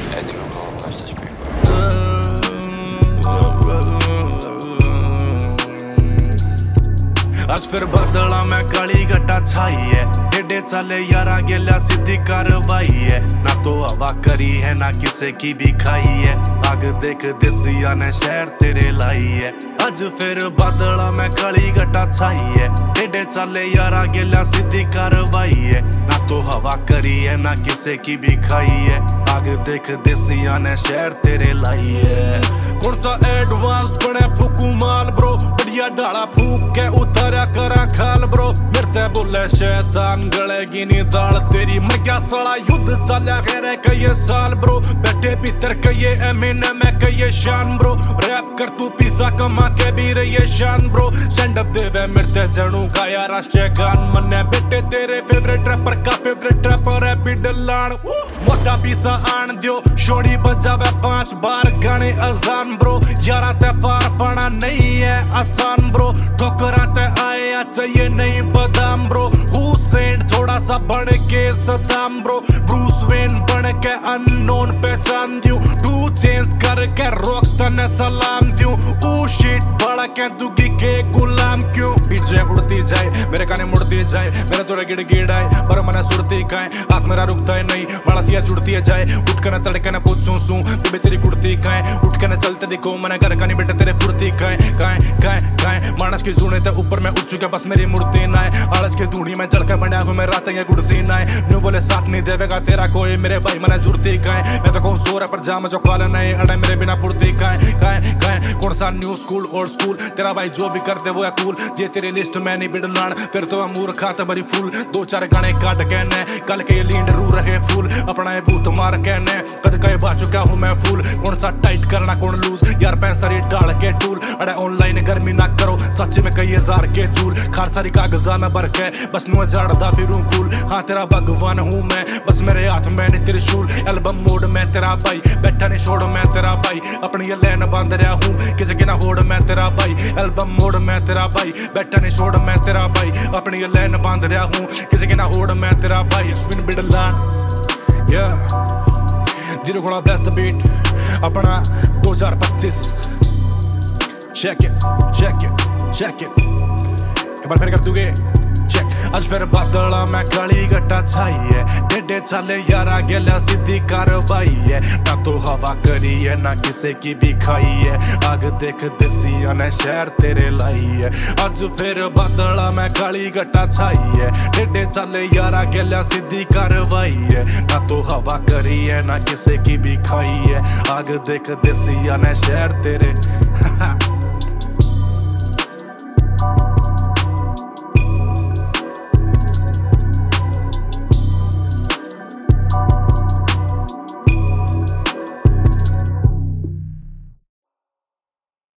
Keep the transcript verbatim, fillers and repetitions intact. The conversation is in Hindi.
Hey, they gonna call blast this paper. आज फिर बदला मैं काली घटा छाई है, टेढ़े चाले यारा गेल्या सीधी कार्रवाई है। ना तो हवा करी है ना किसे की भी खाई है, आग देख देसिया ने शहर तेरे लाई है। आज फिर बदला मैं काली घटा छाई है, टेढ़े चाले यारा गेल्या सीधी कार्रवाई है। ना तो हवा करी है ना किसे की भी खाई है, आग देख देसिया ने शहर तेरे लाई है। कौन सा एडवांस बने फूकू माल ब्रो, बढ़िया डाला फूक के उतारा करा खाल ब्रो। मेरे बोले शैतान गलेगी नी दाल तेरी, मर गया साला युद्ध चला खैर कई साल ब्रो। बैठे भीतर कई एमिने में कई शान ब्रो, रैप कर तू पिज्जा कमा के भी रही शान ब्रो। स्टैंड अप देवे मेरे जनू का यार राष्ट्रीय गान मन्ने बेटे तेरे फेवरेट रैपर का फेवरेट रैपर है बिडलान। मोटा पिसा आन दियो शोड़ी बजावे पांच बार गाने अजान ब्रो। यारा ते पार पड़ा नहीं है आसान ब्रो, ठोकरा ते आए चाहिए नहीं बादाम ब्रो। हुसैन थोड़ा सा बढ़ के सदाम ब्रो, ब्रूस वेन बन के अननोन पहचान दियो। टू चेंज करके रोक तने सलाम दियो, ओ शिट बड़ा के दुगी के गुलाम क्यों। पीछे उड़ती जाए मेरे काने मुड़ती जाए, मेरे थोड़े गिड़ गिड़ आए पर मने सुरती काए। हाथ मेरा रुकता है नहीं मानसिया जुड़ती है जाए, उठ के न तड़के न पूछूं सू बेबे तेरी कुड़ती काए। उठ के न चलते देखो मने घर का नहीं बेटे तेरे फुर्ती काए काए काए काए। मानस की जूने ते ऊपर मैं उठ चुका बस मेरी मूर्ति ना है, आलस की धूड़ी में जल कर बना हूं मैं रात ये गुड़सी ना है। न्यू बोले साथ नहीं देवेगा तेरा कोई मेरे भाई मने जुड़ती काए। मैं तो कहूं सो रहा पर जाम जो कॉल नहीं अड़े मेरे बिना पुरती काए काए काए। कौन सा न्यू स्कूल ओल्ड स्कूल तेरा भाई जो भी करते वो है कूल। जे तेरी लिस्ट में नहीं बिडलान फिर तो अमूर खाता बड़ी फूल। दो चार गाने काट कहने कल के लीड रू रहे फूल, अपना ये भूत मार कहने कद कई बा चुका हूं मैं फूल। कौन सा टाइट करना कौन लूज यार पैंसरी डाल के टूल। अरे ऑनलाइन गर्मी ना करो सच में कई हजार के चूल, खार सारी कागजा में भर के बस नुआ झाड़दा फिरूं कूल। हाँ तेरा भगवान हूं मैं बस मेरे हाथ में नहीं त्रिशूल। एल्बम मोड में तेरा भाई बैठा नहीं छोड़ मैं तेरा भाई, अपनी ये लाइन बांध रहा हूं किसी की ना होड़ मैं तेरा भाई। एल्बम मोड में तेरा भाई बैठा नहीं छोड़ मैं तेरा भाई, अपनी ये लाइन बांध रहा हूं किसी की ना होड़ मैं तेरा भाई। स्पिन बिडलान yeah जीरो घोड़ा ब्लेस द बीट अपना दो हज़ार पच्चीस। Check it check it check it एक बार फिर कर दूंगे चेक। आज फिर बदला मैं काली घटा छाई है, टेढ़े चाले यारा गेल्या सीधी कार्रवाई है। ना तो हवा करी है ना किसे की भी खाई है, आग देख देसिया ने शहर तेरे लाई है। आज फिर बदला मैं काली घटा छाई है, टेढ़े चाले यारा गेल्या सीधी कार्रवाई है। ना तो हवा करी है ना किसे की भी खाई है, आग देख देसिया ने शहर तेरे